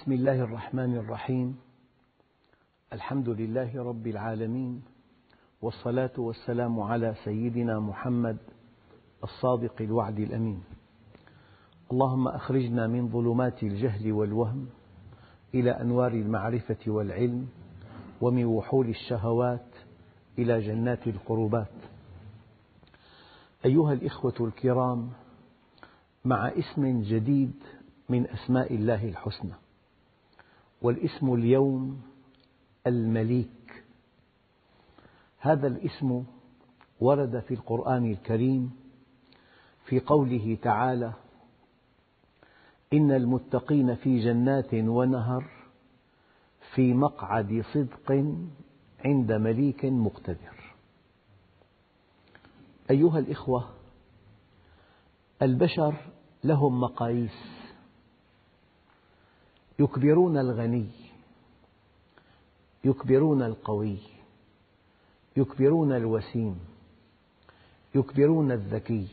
بسم الله الرحمن الرحيم. الحمد لله رب العالمين، والصلاة والسلام على سيدنا محمد الصادق الوعد الأمين. اللهم أخرجنا من ظلمات الجهل والوهم إلى أنوار المعرفة والعلم، ومن وحول الشهوات إلى جنات القربات. أيها الإخوة الكرام، مع اسم جديد من أسماء الله الحسنى، والاسم اليوم المليك. هذا الاسم ورد في القرآن الكريم في قوله تعالى: إن المتقين في جنات ونهر في مقعد صدق عند مليك مقتدر. أيها الإخوة، البشر لهم مقاييس، يكبرون الغني، يكبرون القوي، يكبرون الوسيم، يكبرون الذكي،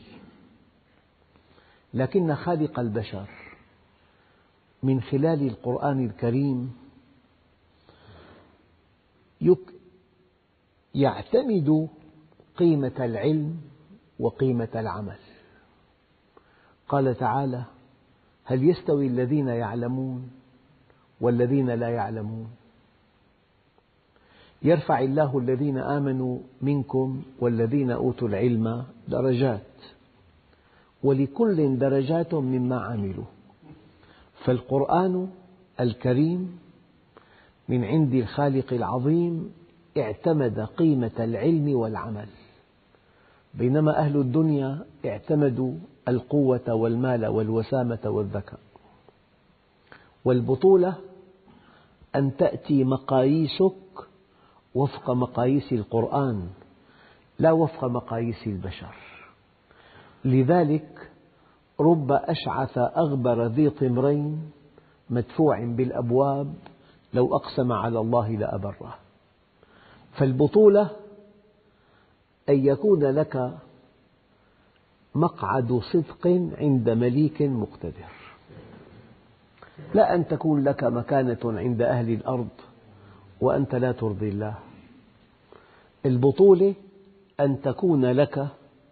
لكن خالق البشر من خلال القرآن الكريم يعتمد قيمة العلم وقيمة العمل. قال تعالى: هل يستوي الذين يعلمون والذين لا يعلمون؟ يرفع الله الذين آمنوا منكم والذين أوتوا العلم درجات، ولكل درجات مما عملوا. فالقرآن الكريم من عند الخالق العظيم اعتمد قيمة العلم والعمل، بينما أهل الدنيا اعتمدوا القوة والمال والوسامة والذكاء. والبطولة أن تأتي مقاييسك وفق مقاييس القرآن، لا وفق مقاييس البشر. لذلك رب أشعث أغبر ذي طمرين مدفوع بالأبواب لو أقسم على الله لأبره. فالبطولة أن يكون لك مقعد صدق عند مليك مقتدر، لا أن تكون لك مكانة عند أهل الأرض وأنت لا ترضي الله. البطولة أن تكون لك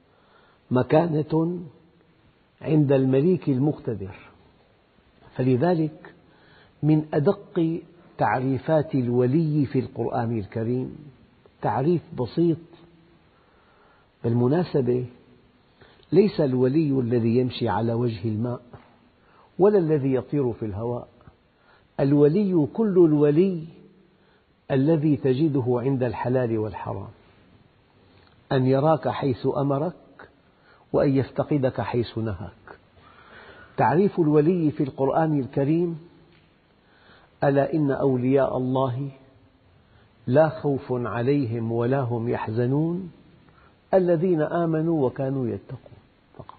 مكانة عند المليك المقتدر. فلذلك من أدق تعريفات الولي في القرآن الكريم تعريف بسيط. بالمناسبة، ليس الولي الذي يمشي على وجه الماء ولا الذي يطير في الهواء. الولي كل الولي الذي تجده عند الحلال والحرام، أن يراك حيث أمرك وأن يفتقدك حيث نهاك. تعريف الولي في القرآن الكريم: ألا إن أولياء الله لا خوف عليهم ولا هم يحزنون الذين آمنوا وكانوا يتقون. فقط.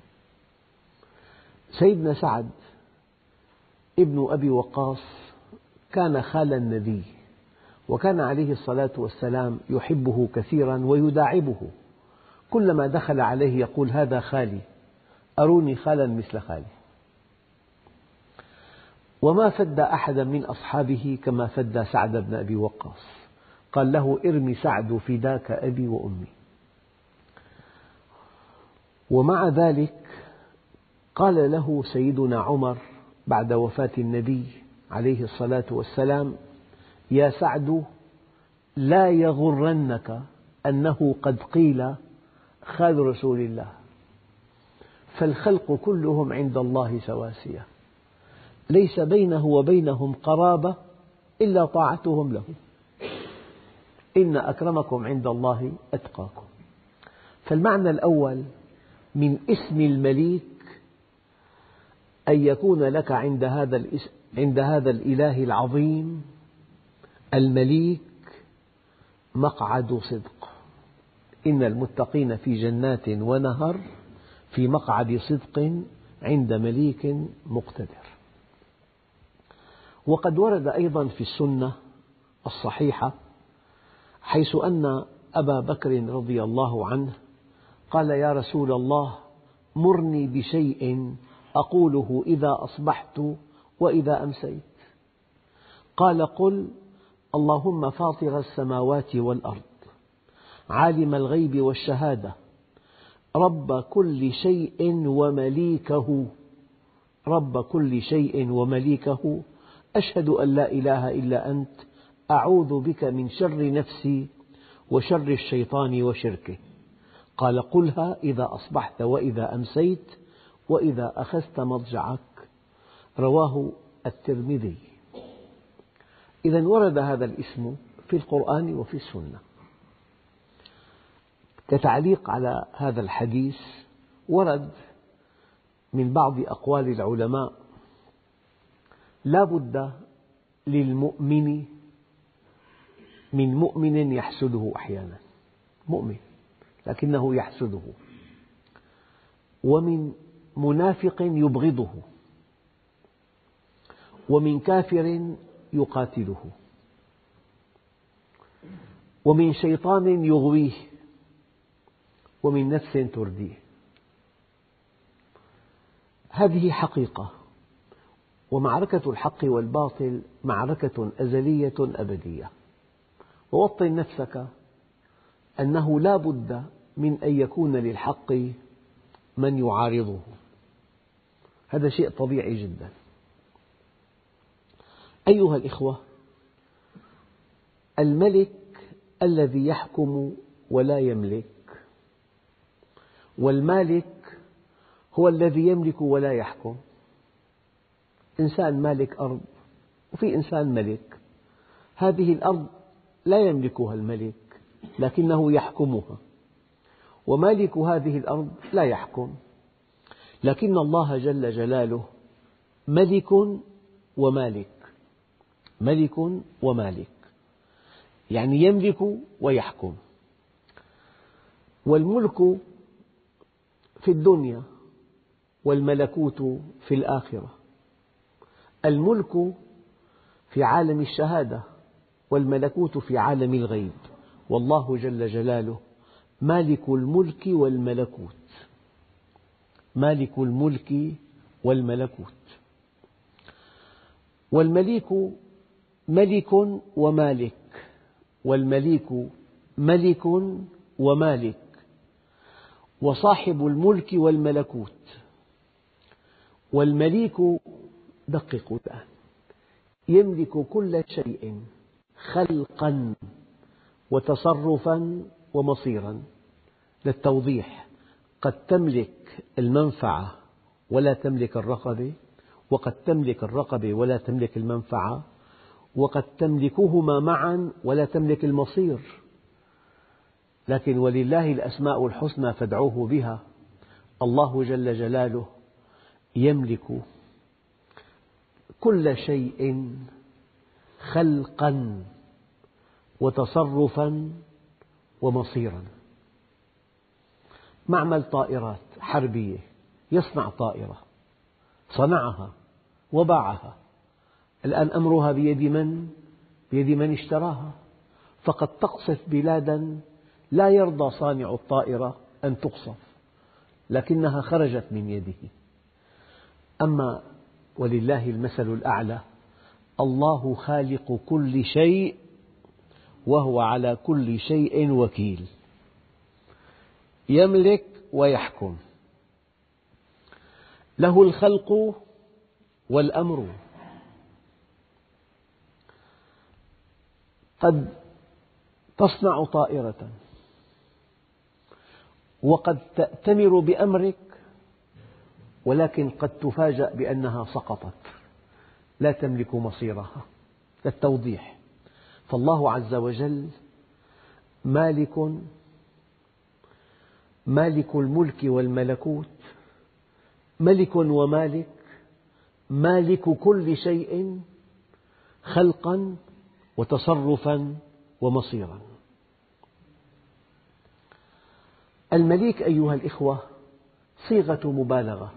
سيدنا سعد ابن أبي وقاص كان خال النبي، وكان عليه الصلاة والسلام يحبه كثيرا ويداعبه. كلما دخل عليه يقول: هذا خالي، أروني خالا مثل خالي. وما فد أحدا من أصحابه كما فد سعد بن أبي وقاص. قال له: ارمي سعد فداك أبي وأمي. ومع ذلك قال له سيدنا عمر بعد وفاة النبي عليه الصلاة والسلام: يا سعد، لا يغرنك أنه قد قيل خال رسول الله، فالخلق كلهم عند الله سواسية، ليس بينه وبينهم قرابة إلا طاعتهم له، إن أكرمكم عند الله أتقاكم. فالمعنى الأول من اسم المليك أن يكون لك عند هذا الإله العظيم المليك مقعد صدق. إن المتقين في جنات ونهر في مقعد صدق عند مليك مقتدر. وقد ورد أيضا في السنة الصحيحة حيث أن أبا بكر رضي الله عنه قال: يا رسول الله، مرني بشيء أقوله إذا أصبحت وإذا أمسيت. قال قل اللهم فاطر السماوات والأرض عالم الغيب والشهادة رب كل شيء ومليكه رب كل شيء ومليكه أشهد أن لا إله إلا أنت أعوذ بك من شر نفسي وشر الشيطان وشركه. قال قلها إذا أصبحت وإذا أمسيت وإذا أخذت مضجعك. رواه الترمذي. إذا ورد هذا الاسم في القرآن وفي السنة. كتعليق على هذا الحديث ورد من بعض أقوال العلماء لا بد للمؤمن من مؤمن يحسده أحيانا، مؤمن لكنه يحسده، ومن منافق يبغضه، ومن كافر يقاتله، ومن شيطان يغويه، ومن نفس ترديه. هذه حقيقة، ومعركة الحق والباطل معركة أزلية أبدية. ووطن نفسك أنه لا بد من أن يكون للحق من يعارضه، هذا شيء طبيعي جدا. أيها الإخوة، الملك الذي يحكم ولا يملك، والمالك هو الذي يملك ولا يحكم. إنسان مالك أرض وفي إنسان ملك، هذه الأرض لا يملكها الملك لكنه يحكمها، ومالك هذه الأرض لا يحكم، لكن الله جل جلاله ملك ومالك، ملك ومالك، يعني يملك ويحكم. والملك في الدنيا والملكوت في الآخرة. الملك في عالم الشهادة والملكوت في عالم الغيب، والله جل جلاله مالك الملك والملكوت، مالك الملك والملكوت. والمليك ملك ومالك، والمليك ملك ومالك، وصاحب الملك والملكوت. والمليك دققوا الآن يملك كل شيء خلقا وتصرفا ومصيرا. للتوضيح، قد تملك المنفعة ولا تملك الرقبة، وقد تملك الرقبة ولا تملك المنفعة، وقد تملكهما معا ولا تملك المصير. لكن ولله الأسماء الحسنى فادعوه بها. الله جل جلاله يملك كل شيء خلقا وتصرفا ومصيرا. معمل طائرات حربية يصنع طائرة، صنعها وباعها، الآن أمرها بيد من؟ بيد من اشتراها. فقد تقصف بلادا لا يرضى صانع الطائرة أن تقصف، لكنها خرجت من يده. أما ولله المثل الأعلى، الله خالق كل شيء وهو على كل شيء وكيل، يملك ويحكم، له الخلق والأمر. قد تصنع طائرة وقد تأتمر بأمرك، ولكن قد تفاجأ بأنها سقطت، لا تملك مصيرها. للتوضيح، فالله عز وجل مالك الملك والملكوت، ملك ومالك، مالك كل شيء خلقا وتصرفا ومصيرا. المليك أيها الإخوة صيغة مبالغة،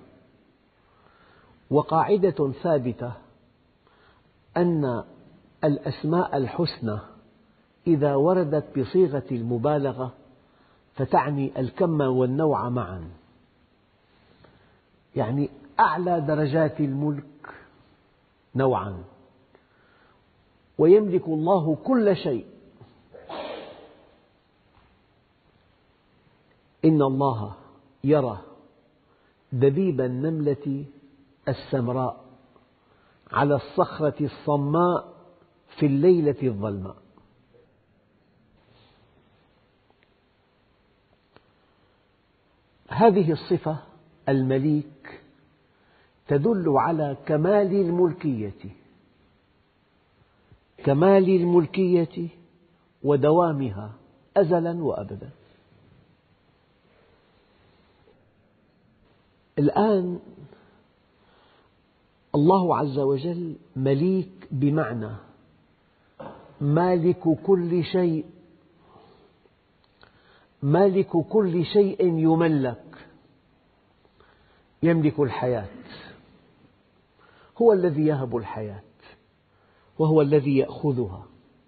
وقاعدة ثابتة أن الأسماء الحسنى إذا وردت بصيغة المبالغة فتعني الكم والنوع معا. يعني أعلى درجات الملك نوعا، ويملك الله كل شيء. إن الله يرى دبيب النملة السمراء على الصخرة الصماء في الليلة الظلماء. هذه الصفة المليك تدل على كمال الملكية ودوامها أزلا وأبدا. الآن الله عز وجل مليك بمعنى مالك كل شيء، مالك كل شيء يملك، يملك الحياة، هو الذي يهب الحياة وهو الذي يأخذها.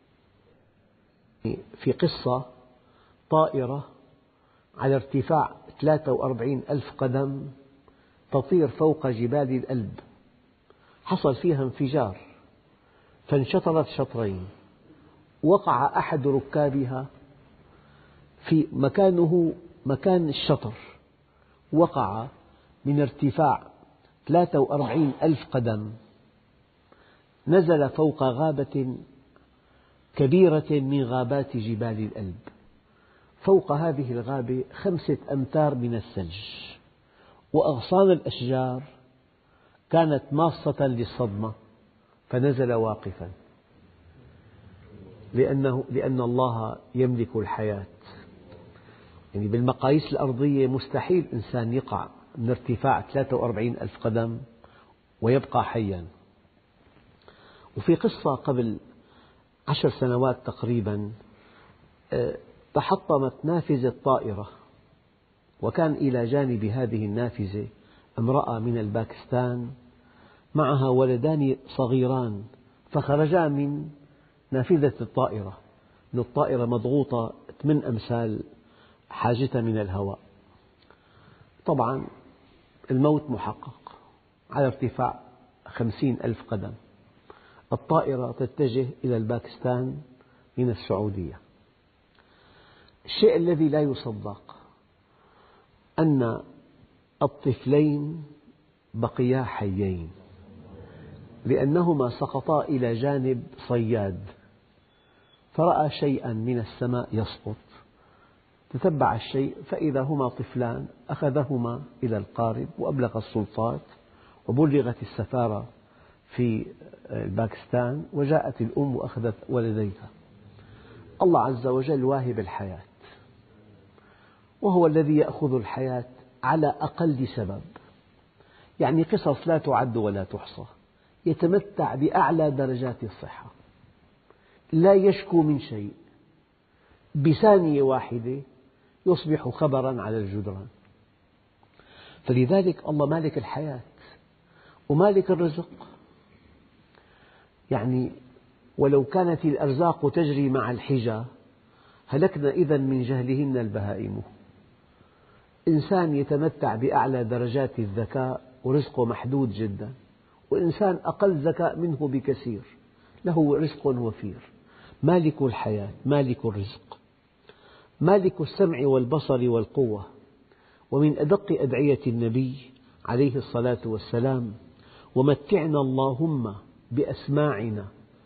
في قصة طائرة على ارتفاع 43 ألف قدم تطير فوق جبال الألب، حصل فيها انفجار فانشطرت شطرين، وقع أحد ركابها في مكان الشطر، وقع من ارتفاع 43 ألف قدم، نزل فوق غابة كبيرة من غابات جبال الألب. فوق هذه الغابة 5 أمتار من الثلج، وأغصان الأشجار كانت ماصة للصدمة، فنزل واقفا لأن الله يملك الحياة. يعني بالمقاييس الأرضية مستحيل إنسان يقع من ارتفاع 43 ألف قدم ويبقى حيا. وفي قصة قبل 10 سنوات تقريبا، تحطمت نافذة طائرة، وكان إلى جانب هذه النافذة امرأة من الباكستان معها ولدان صغيران، فخرجا من نافذة الطائرة، الطائرة مضغوطة 8 أمثال حاجتها من الهواء. طبعا الموت محقق على ارتفاع 50 ألف قدم. الطائرة تتجه إلى الباكستان من السعودية. الشيء الذي لا يصدق أن الطفلين بقيا حيين، لأنهما سقطا إلى جانب صياد، فرأى شيئا من السماء يسقط، تتبع الشيء فإذا هما طفلان، أخذهما إلى القارب وأبلغ السلطات وبلغت السفارة في باكستان، وجاءت الأم وأخذت ولديها. الله عز وجل واهب الحياة، وهو الذي يأخذ الحياة على أقل سبب. يعني قصص لا تعد ولا تحصى، يتمتع بأعلى درجات الصحة، لا يشكو من شيء، بثانية واحدة يصبح خبرا على الجدران. فلذلك الله مالك الحياة ومالك الرزق. يعني ولو كانت الأرزاق تجري مع الحجى هلكنا إذن من جهلهن البهائم. إنسان يتمتع بأعلى درجات الذكاء ورزقه محدود جدا، وإنسان أقل ذكاء منه بكثير له رزق وفير. مالك الحياة، مالك الرزق، مالك السمع والبصر والقوة. ومن أدق أدعية النبي عليه الصلاة والسلام: ومتعنا اللهم بأسماعنا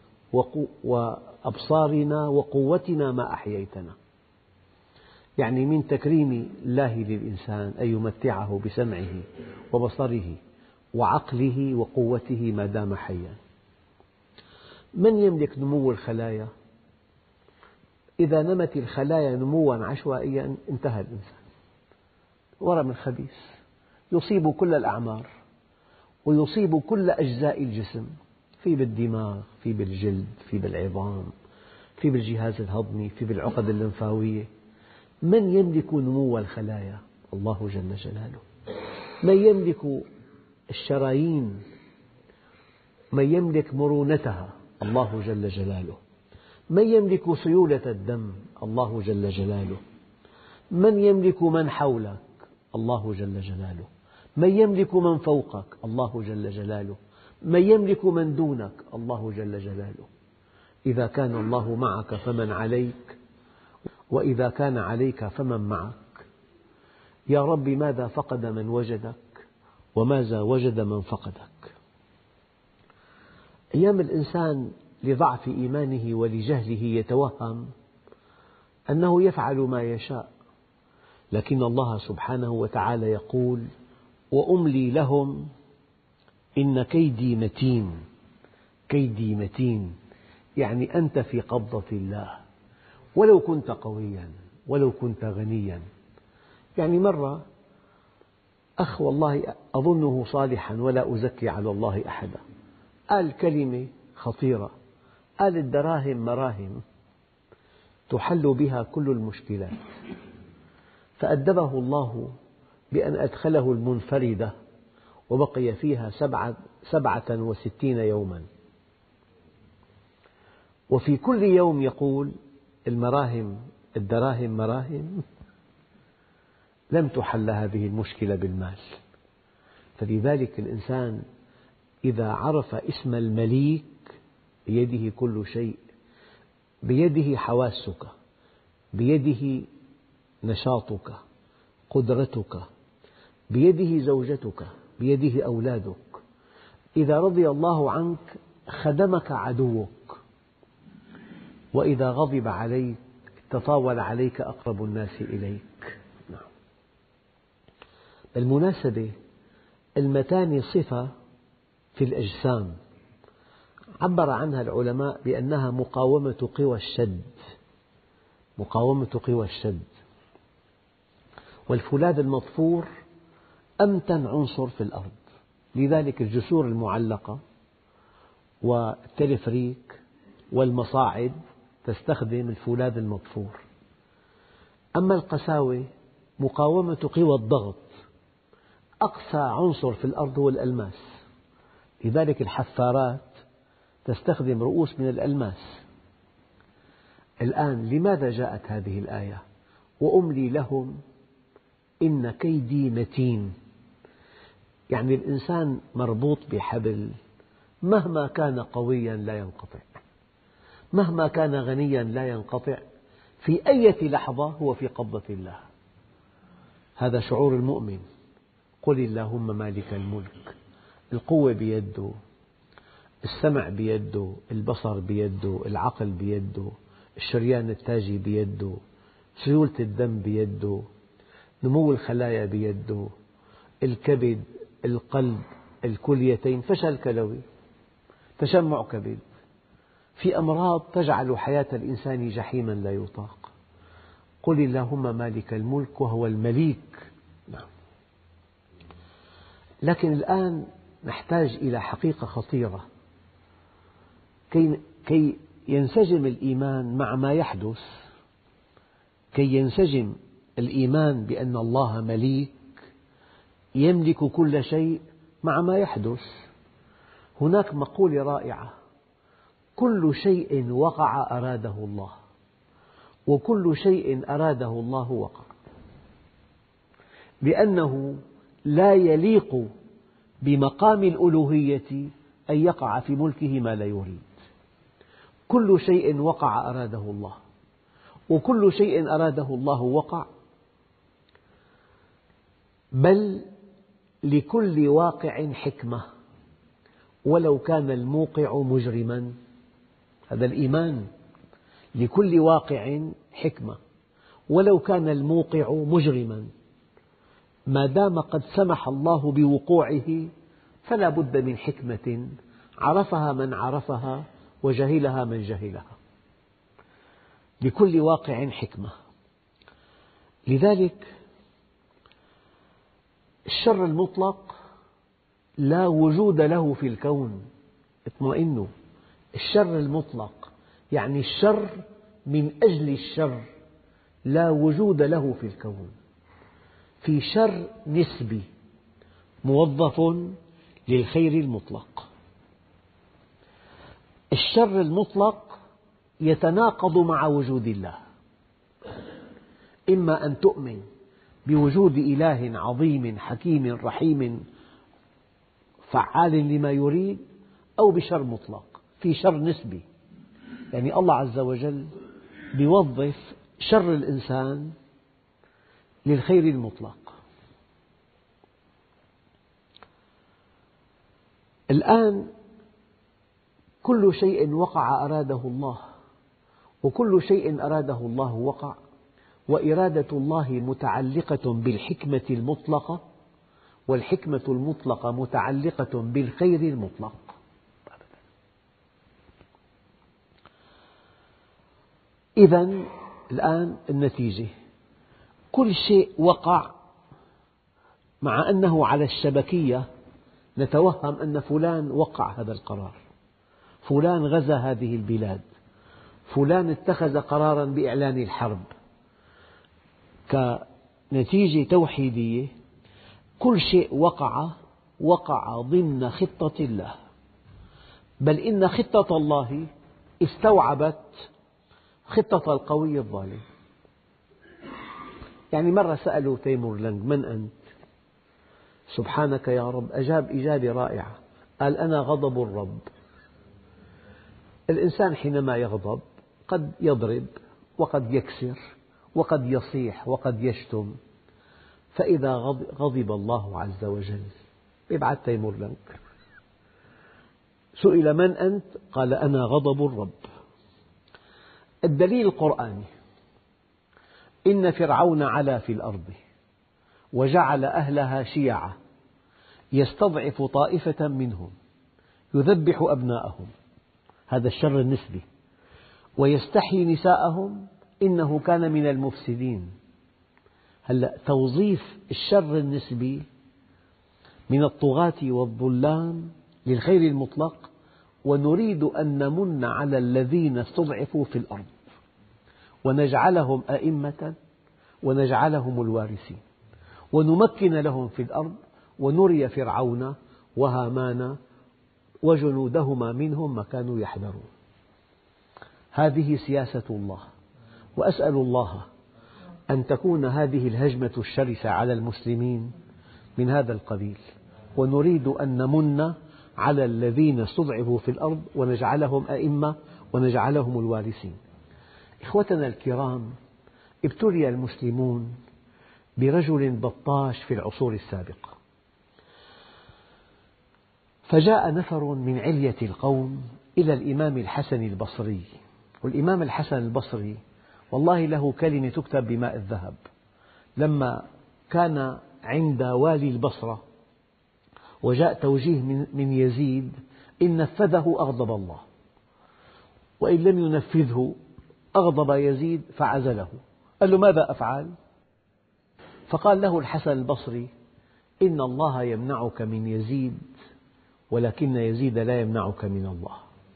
وأبصارنا وقوتنا ما أحييتنا. يعني من تكريم الله للإنسان أن يمتعه بسمعه وبصره وعقله وقوته ما دام حيا. من يملك نمو الخلايا؟ إذا نمت الخلايا نموا عشوائيا انتهى الإنسان. ورم خبيث يصيب كل الأعمار ويصيب كل أجزاء الجسم، في بالدماغ، في بالجلد، في بالعظام، في بالجهاز الهضمي، في بالعقد الليمفاوية. من يملك نمو الخلايا؟ الله جل جلاله. من يملك الشرايين؟ من يملك مرونتها؟ الله جل جلاله. من يملك سيولة الدم؟ الله جل جلاله. من يملك من حولك؟ الله جل جلاله. من يملك من فوقك؟ الله جل جلاله. من يملك من دونك؟ الله جل جلاله. إذا كان الله معك فمن عليك، وإذا كان عليك فمن معك. يا رب ماذا فقد من وجدك، وماذا وجد من فقدك. أيام الإنسان لضعف إيمانه ولجهله يتوهم أنه يفعل ما يشاء، لكن الله سبحانه وتعالى يقول: وأملي لهم إن كيدي متين. كيدي متين يعني أنت في قبضة الله، ولو كنت قويا، ولو كنت غنيا. يعني مرة أخ والله أظنه صالحا ولا أزكي على الله أحدا، قال كلمة خطيرة، قال: الدراهم مراهم تحل بها كل المشكلات. فأدبه الله بأن أدخله المنفردة وبقي فيها 67 يوما، وفي كل يوم يقول: الدراهم مراهم. لم تحل هذه المشكلة بالمال. فلذلك الإنسان إذا عرف اسم المليك بيده كل شيء، بيده حواسك، بيده نشاطك، قدرتك، بيده زوجتك، بيده أولادك. إذا رضي الله عنك خدمك عدوك، وإذا غضب عليك تطاول عليك أقرب الناس إليك. بالمناسبة المتانة صفة في الأجسام عبر عنها العلماء بأنها مقاومة قوى الشد. مقاومة قوى الشد. والفولاذ المطفور أمتن عنصر في الأرض، لذلك الجسور المعلقة والتلفريك والمصاعد تستخدم الفولاذ المطفور. أما القساوة مقاومة قوى الضغط. أقسى عنصر في الأرض هو الألماس، لذلك الحفارات تستخدم رؤوس من الألماس. الآن لماذا جاءت هذه الآية؟ وأملي لهم إن كيدي متين. يعني الإنسان مربوط بحبل، مهما كان قويا لا ينقطع، مهما كان غنيا لا ينقطع، في أي لحظة هو في قبضة الله. هذا شعور المؤمن. قل اللهم مالك الملك، القوة بيده، السمع بيده، البصر بيده، العقل بيده، الشريان التاجي بيده، سيولة الدم بيده، نمو الخلايا بيده، الكبد، القلب، الكليتين، فشل كلوي، تشمع كبد. في أمراض تجعل حياة الإنسان جحيما لا يطاق. قل اللهم مالك الملك، وهو المليك. لكن الآن نحتاج إلى حقيقة خطيرة كي ينسجم الإيمان مع ما يحدث، كي ينسجم الإيمان بأن الله مليك يملك كل شيء مع ما يحدث. هناك مقولة رائعة: كل شيء وقع أراده الله، وكل شيء أراده الله وقع، لأنه لا يليق بمقام الألوهية أن يقع في ملكه ما لا يريد. كل شيء وقع أراده الله، وكل شيء أراده الله وقع، بل لكل واقع حكمة ولو كان الموقع مجرما. هذا الإيمان، لكل واقع حكمة ولو كان الموقع مجرما. ما دام قد سمح الله بوقوعه فلا بد من حكمة عرفها من عرفها وجهلها من جهلها. لكل واقع حكمة. لذلك الشر المطلق لا وجود له في الكون. اطمئنوا، الشر المطلق يعني الشر من أجل الشر لا وجود له في الكون. في شر نسبي موظف للخير المطلق. الشر المطلق يتناقض مع وجود الله. إما أن تؤمن بوجود إله عظيم حكيم رحيم فعال لما يريد، أو بشر مطلق. في شر نسبي يعني الله عز وجل يوظف شر الإنسان للخير المطلق. الآن كل شيء وقع أراده الله، وكل شيء أراده الله وقع، وإرادة الله متعلقة بالحكمة المطلقة، والحكمة المطلقة متعلقة بالخير المطلق. إذن الآن النتيجة، كل شيء وقع، مع أنه على الشبكية نتوهم أن فلان وقع هذا القرار، فلان غزا هذه البلاد، فلان اتخذ قراراً بإعلان الحرب. كنتيجة توحيدية كل شيء وقع ضمن خطة الله، بل إن خطة الله استوعبت خطة القوي الظالم. يعني مرة سألوا تيمور لنج: من أنت؟ سبحانك يا رب. أجاب إجابة رائعة، قال: أنا غضب الرب. الإنسان حينما يغضب قد يضرب، وقد يكسر، وقد يصيح، وقد يشتم. فإذا غضب الله عز وجل يبعث تيمور لنج. سئل: من أنت؟ قال: أنا غضب الرب. الدليل القرآني: إن فرعون علا في الأرض وجعل أهلها شيعا يستضعف طائفة منهم يذبح أبناءهم، هذا الشر النسبي، ويستحيي نساءهم إنه كان من المفسدين. هلأ توظيف الشر النسبي من الطغاة والظلام للخير المطلق، ونريد أن نمن على الذين استضعفوا في الأرض ونجعلهم أئمة ونجعلهم الوارثين، ونمكن لهم في الأرض، ونري فرعون وهامان وجنودهما منهم ما كانوا يحذرون. هذه سياسة الله، وأسأل الله أن تكون هذه الهجمة الشرسة على المسلمين من هذا القبيل، ونريد أن نمن على الذين استضعفوا في الأرض ونجعلهم أئمة ونجعلهم الوارثين. إخوتنا الكرام، ابتلي المسلمون برجل بطاش في العصور السابقة، فجاء نفر من علية القوم إلى الإمام الحسن البصري. والإمام الحسن البصري والله له كلمة تكتب بماء الذهب. لما كان عند والي البصرة وجاء توجيه من يزيد إن نفذه أغضب الله، وإن لم ينفذه أغضب يزيد فعزله. قال له: ماذا أفعل؟ فقال له الحسن البصري: إن الله يمنعك من يزيد، ولكن يزيد لا يمنعك من الله.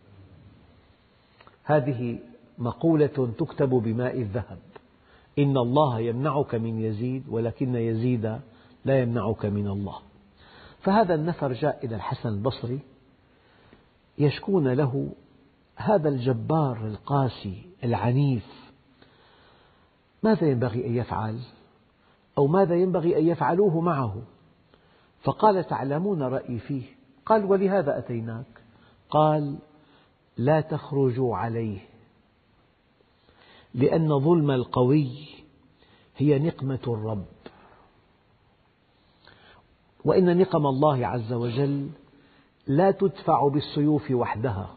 هذه مقولة تكتب بماء الذهب: إن الله يمنعك من يزيد، ولكن يزيد لا يمنعك من الله. فهذا النفر جاء إلى الحسن البصري يشكون له هذا الجبار القاسي العنيف، ماذا ينبغي أن يفعل؟ أو ماذا ينبغي أن يفعلوه معه؟ فقال: تعلمون رأيي فيه. قال: ولهذا أتيناك. قال: لا تخرجوا عليه، لأن ظلم القوي هي نقمة الرب، وإن نقم الله عز وجل لا تدفع بالسيوف وحدها،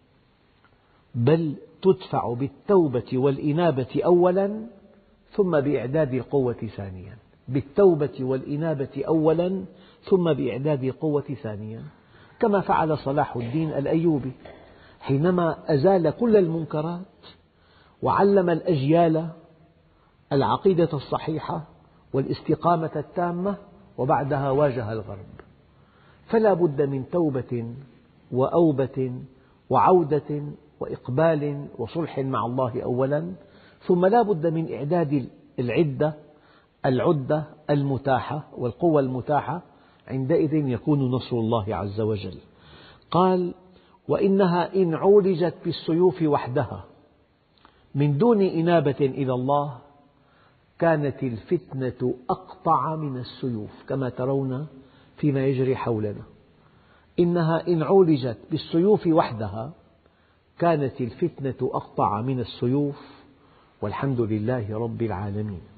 بل تدفع بالتوبة والإنابة أولا، ثم بإعداد القوة ثانيا. بالتوبة والإنابة أولا، ثم بإعداد القوة ثانيا، كما فعل صلاح الدين الأيوبي حينما أزال كل المنكرات وعلم الأجيال العقيدة الصحيحة والاستقامة التامة، وبعدها واجه الغرب. فلا بد من توبة وأوبة وعودة وإقبال وصلح مع الله أولا، ثم لا بد من إعداد العدة المتاحة والقوة المتاحة. عندئذ يكون نصر الله عز وجل. قال: وإنها إن عولجت بالسيوف وحدها من دون إنابة إلى الله كانت الفتنة أقطع من السيوف، كما ترون فيما يجري حولنا. إنها إن عولجت بالسيوف وحدها كانت الفتنة أقطع من السيوف والحمد لله رب العالمين.